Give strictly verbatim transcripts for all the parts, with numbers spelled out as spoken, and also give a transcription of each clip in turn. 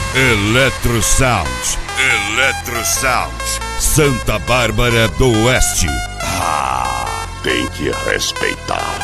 Eletro Sound. Eletro Sound. Santa Bárbara do Oeste. Ah, tem que respeitar.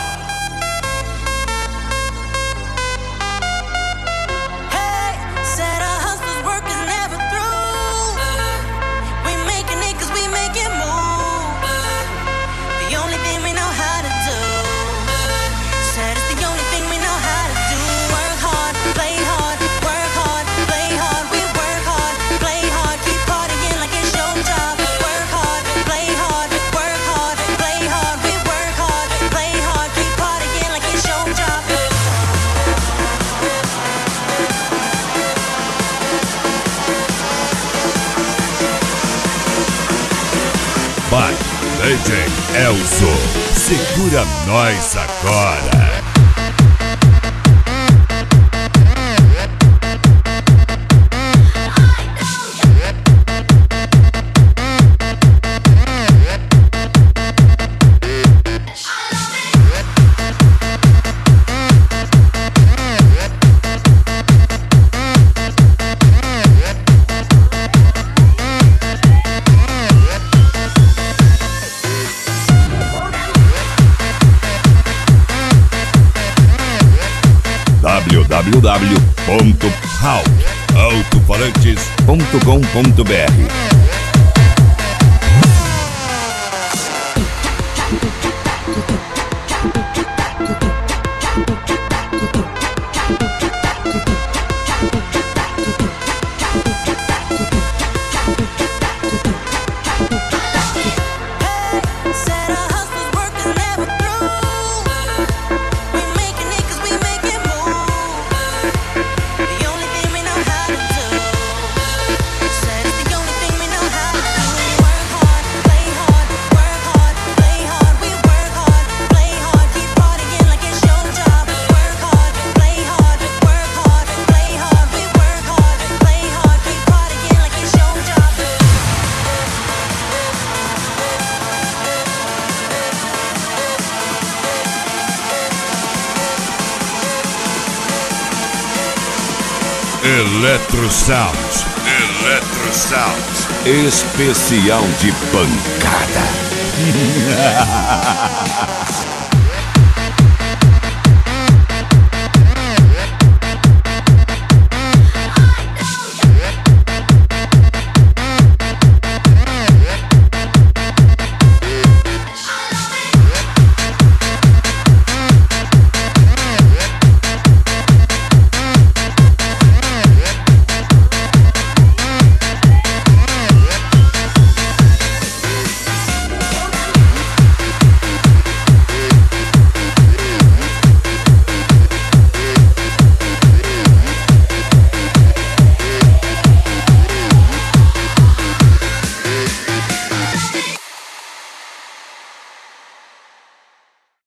Vai, D J Elzo, segura nós agora. w w w ponto Hulk Alto-Falantes ponto com ponto b r Eletro Sound. Eletro Sound. Especial de pancada.